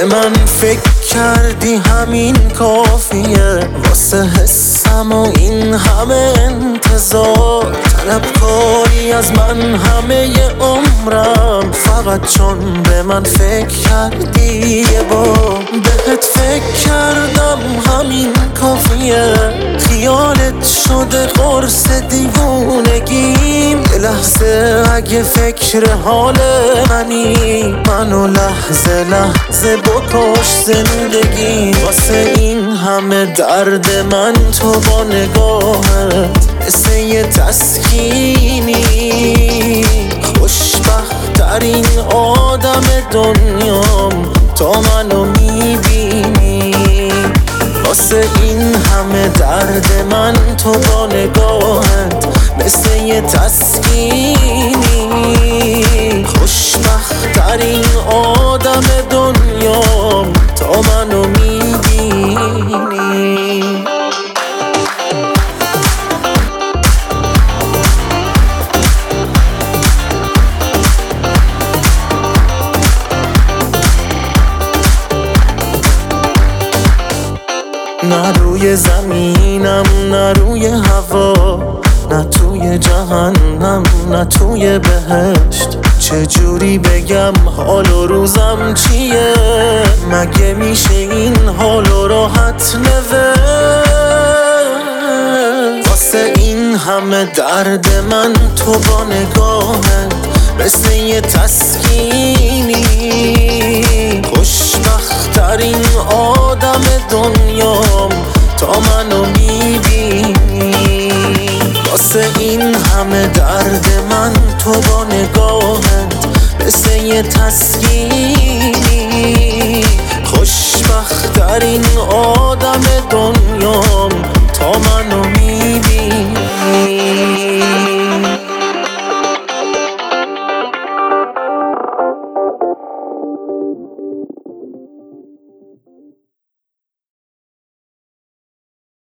به من فکر کردی همین کافیه واسه حسم و این همه انتظار طلبکاری از من همه عمرم فقط چون به من فکر کردی یه بار بهت فکر کردم همین کافیه خیالت شده قرص دیوونگیم یه لحظه اگه فکر حال منی منو لحظه لحظه بکش زندگی واسه این همه درد من تو با نگاهت مثل یه تسکینی خوشبخت ترین آدم دنیام تا منو میبینی واسه این همه درد من تو با نگاهت مثل یه تسکینی خوشبخت ترین آدم دنیام تا منو میبینی نه روی زمینم نه روی هوا نه توی جهنم نه توی بهشت چجوری بگم حال و روزم چیه مگه میشه این حال و راحت نوشت واسه این همه درد من تو با نگاهت مثل یه تسکینی خوشبخت ترین آدم دنیام تا منو میبینی واسه این همه درد من تو با نگاهت مثل یه تسکینی خوشبخت ترین